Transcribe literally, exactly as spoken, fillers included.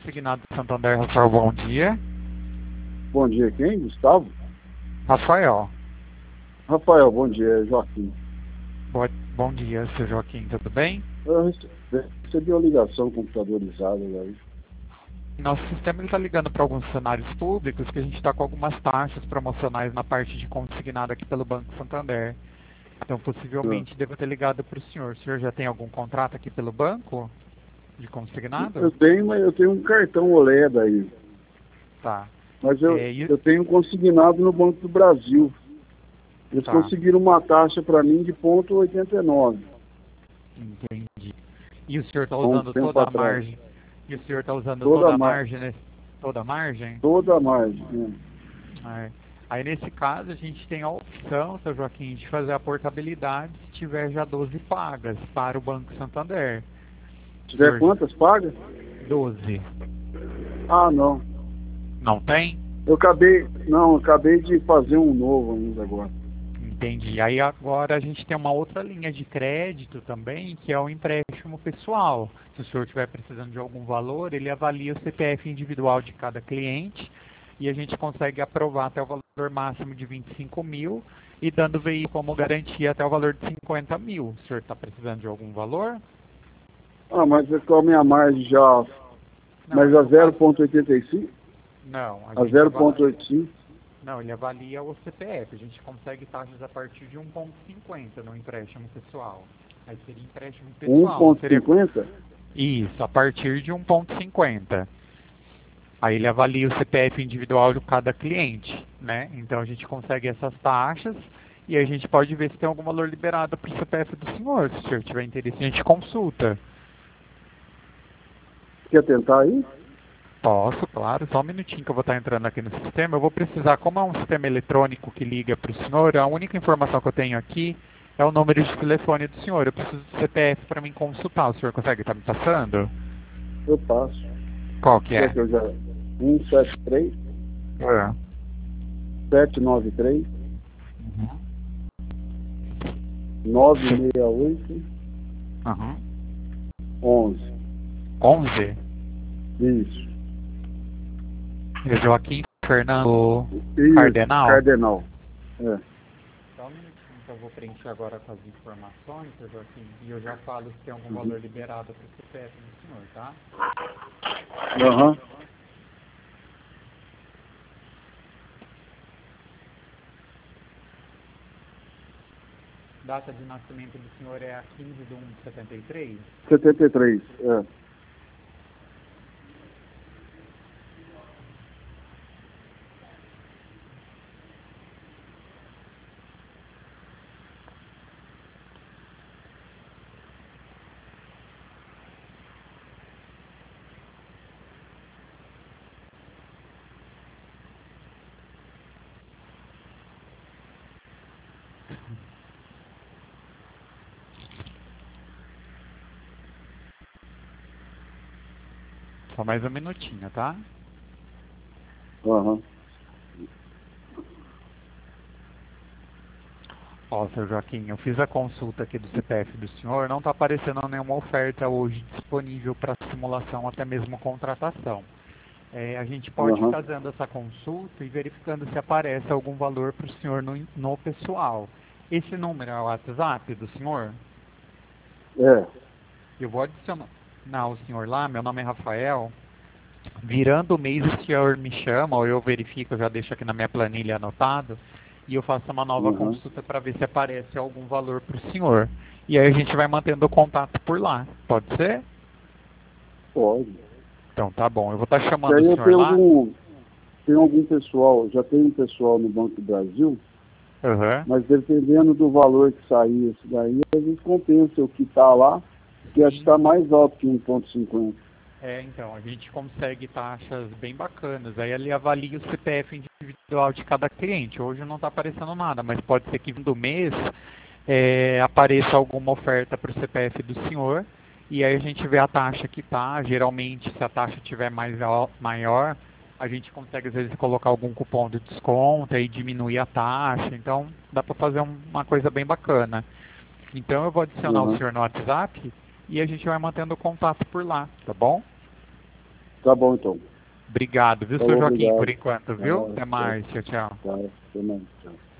Consignado Santander, Rafael, bom dia. Bom dia, quem? Gustavo? Rafael. Rafael, bom dia, Joaquim. Bo bom dia, seu Joaquim, tudo bem? Eu recebi uma ligação computadorizada aí. Nosso sistema está ligando para alguns cenários públicos que a gente está com algumas taxas promocionais na parte de consignado aqui pelo Banco Santander. Então, possivelmente, Ah. devo ter ligado para o senhor. O senhor já tem algum contrato aqui pelo banco de consignado? Eu tenho, mas eu tenho um cartão Oleda aí. Tá. Mas eu, É, e... eu tenho consignado no Banco do Brasil. Eles tá. conseguiram uma taxa para mim de ponto oitenta e nove. Entendi. E o senhor está Há um usando tempo toda a atrás. margem? E o senhor está usando Toda toda a a mar- margem, né? Toda a margem? Toda a margem. Né? É. Aí nesse caso a gente tem a opção, seu Joaquim, de fazer a portabilidade se tiver já doze pagas para o Banco Santander. Se tiver Senhor, quantas pagas? doze. Ah, não. Não tem? Eu acabei, não, eu acabei de fazer um novo ainda agora. Entendi. Aí agora a gente tem uma outra linha de crédito também, que é o empréstimo pessoal. Se o senhor estiver precisando de algum valor, ele avalia o C P F individual de cada cliente e a gente consegue aprovar até o valor máximo de vinte e cinco mil e dando o veículo como garantia até o valor de cinquenta mil. O senhor está precisando de algum valor? Ah, mas é com a minha margem já. Não, Mas a no zero caso- ponto oitenta e cinco? Não, a A gente zero avalia- ponto oitenta e cinco? Não, ele avalia o C P F. A gente consegue taxas a partir de um ponto cinquenta no empréstimo pessoal. Aí seria empréstimo pessoal. um ponto seria... cinquenta? Isso, a partir de um ponto cinquenta. Aí ele avalia o C P F individual de cada cliente, né? Então a gente consegue essas taxas e a gente pode ver se tem algum valor liberado para o C P F do senhor. Se o senhor tiver interesse, a gente consulta. Quer tentar aí? Posso, claro. Só um minutinho que eu vou estar entrando aqui no sistema. Eu vou precisar, como é um sistema eletrônico que liga para o senhor, a única informação que eu tenho aqui é o número de telefone do senhor. Eu preciso do C P F para me consultar. O senhor consegue estar me passando? Eu passo. Qual que Quer é? que eu já... um sete três, É. sete nove três, Uhum. nove seis oito, Uhum. onze. onze? Isso. Joaquim Fernando Isso. Cardenal? Cardenal. É. Só um minutinho que eu vou preencher agora com as informações, seu Joaquim, e eu já falo se tem algum valor liberado para o C P F do senhor, tá? Aham. Data de nascimento do senhor é a quinze de um de setenta e três? setenta e três. É. Só mais um minutinho, tá? Aham. Ó, seu Joaquim, eu fiz a consulta aqui do C P F do senhor, não está aparecendo nenhuma oferta hoje disponível para simulação, até mesmo contratação. É, a gente pode Uhum. ir fazendo essa consulta e verificando se aparece algum valor para o senhor no, no pessoal. Esse número é o WhatsApp do senhor? É. Eu vou adicionar o senhor lá, meu nome é Rafael. Virando o mês o senhor me chama, ou eu verifico, eu já deixo aqui na minha planilha anotado, e eu faço uma nova Uhum. consulta para ver se aparece algum valor para o senhor. E aí a gente vai mantendo o contato por lá. Pode ser? Pode. Então tá bom. Eu vou estar E chamando aí o eu senhor tenho lá. algum, tem algum pessoal, já tem um pessoal no Banco do Brasil, Uhum. mas dependendo do valor que sair esse daí, a gente compensa o que está lá, que acho que está mais alto que um ponto cinquenta. É, então, a gente consegue taxas bem bacanas. Aí ele avalia o C P F individual de cada cliente. Hoje não está aparecendo nada, mas pode ser que no mês é, apareça alguma oferta para o C P F do senhor. E aí a gente vê a taxa que tá. Geralmente, se a taxa tiver mais al- maior, a gente consegue às vezes colocar algum cupom de desconto e diminuir a taxa. Então, dá para fazer um- uma coisa bem bacana. Então, eu vou adicionar o Uhum. senhor no WhatsApp e a gente vai mantendo o contato por lá, tá bom? Tá bom, então. Obrigado, viu, Tá seu bom, Joaquim, obrigado. por enquanto, viu? Ah, Até mais, tchau, tchau. Tá, até mais. Tchau.